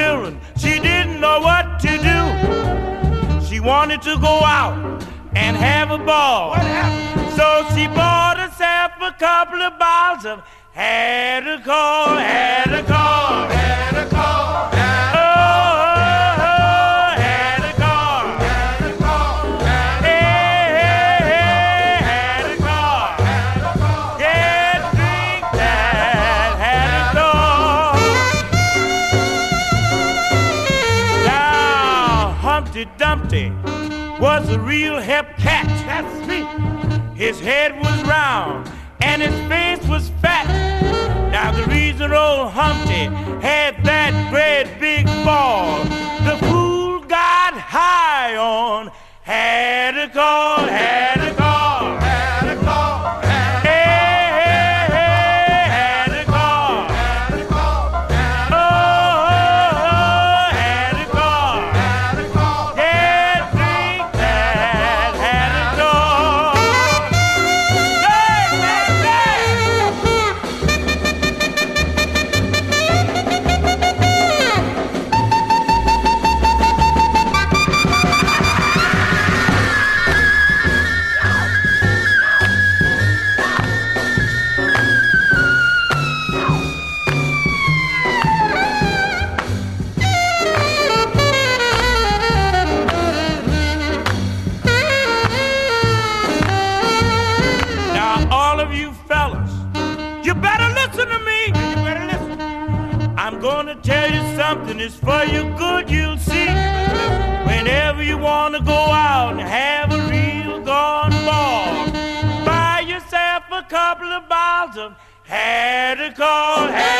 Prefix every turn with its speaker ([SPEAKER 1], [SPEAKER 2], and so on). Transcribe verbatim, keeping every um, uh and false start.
[SPEAKER 1] children. She didn't know what to do. She wanted to go out and have a ball. What happened? So she bought herself a couple of bottles of had a call, had a call, had a call, had a call. Oh, had a call, had a call, hey, hey, hey, had a call, had a call. Yeah, drink that, had a call. Now, Humpty Dumpty was a real hep cat. That's me. His head was round and his face was fat. Now the reason old Humpty had that great big ball, the fool got high on had a call, had a call, had a call, had a hey, hey, hey, had a call, had a call, had a call. Oh, oh, had a call, had a call. Yeah, drink that, had a call. Hey, now, all of you fellas, you better listen to me. You better listen. I'm gonna tell you something. It's for your good, you'll see. Whenever you wanna go out and have a real gone ball, buy yourself a couple of bottles of had a call, had